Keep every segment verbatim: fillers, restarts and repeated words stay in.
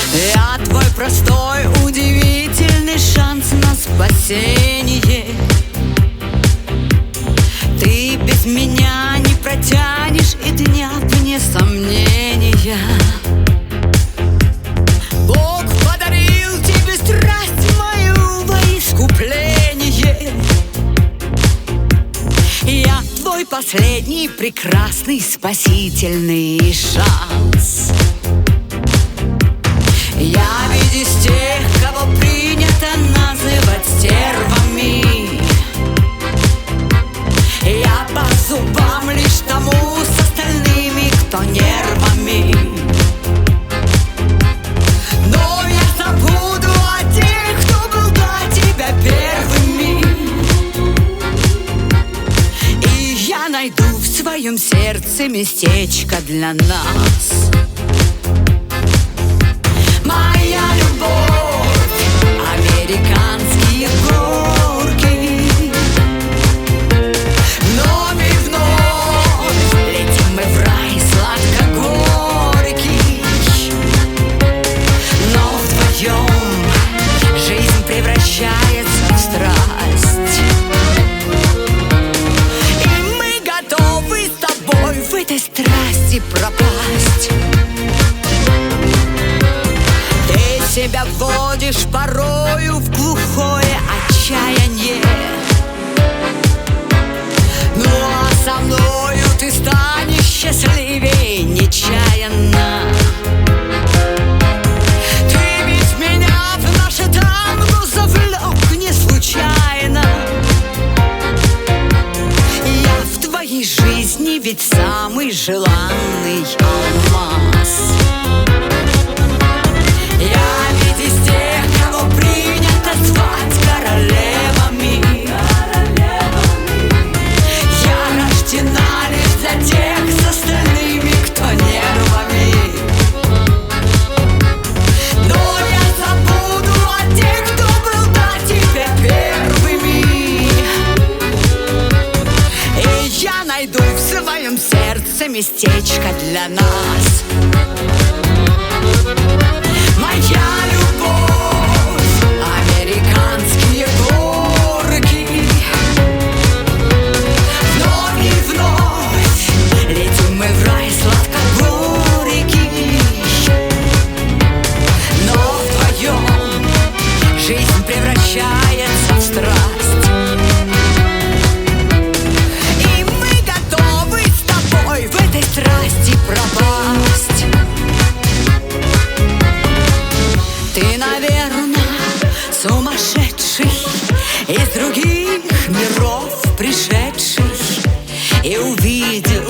Я твой простой, удивительный шанс на спасение. Ты без меня не протянешь и дня, вне сомнения. Бог подарил тебе страсть мою во искупление. Я твой последний прекрасный спасительный шанс. Я ведь из тех, кого принято называть стервами. Я по зубам лишь тому с остальными, кто нервами. Но я забуду о тех, кто был до тебя первыми. И я найду в своем сердце местечко для нас. Моя любовь, американские горки. Вновь и вновь летим мы в рай сладко-горький. Но вдвоем жизнь превращается в страсть. И мы готовы с тобой в этой страсти пропасть. Себя вводишь порою в глухое отчаяние. Ну а со мною ты станешь счастливей нечаянно. Ты ведь меня в наше танго завлек не случайно. Я в твоей жизни ведь самый желанный алмаз. Я ведь из тех, кого принято звать королевами. Я рождена лишь для тех с остальными, кто нервами. Но я забуду о тех, кто был до тебя первыми. И я найду в своем сердце местечко для нас. Моя любовь, американские горки. Вновь и вновь летим мы в рай сладко-горький. Но вдвоем жизнь превращается в страсть. И мы готовы с тобой в этой страсти пропасть. Ты, наверное, сумасшедший, из других миров пришедший, и увидел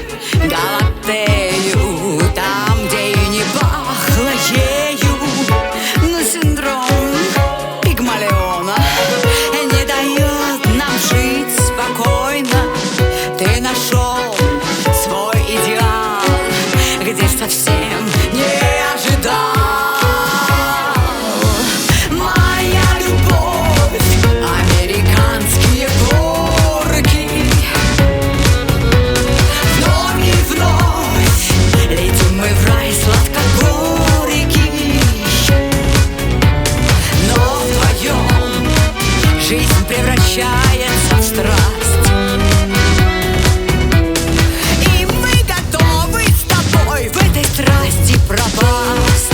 Галатею там, где и не пахло ею. Но синдром Пигмалиона не дает нам жить спокойно. Ты нашел свой идеал, где совсем не ожидал. Жизнь превращается в страсть. И мы готовы с тобой в этой страсти пропасть.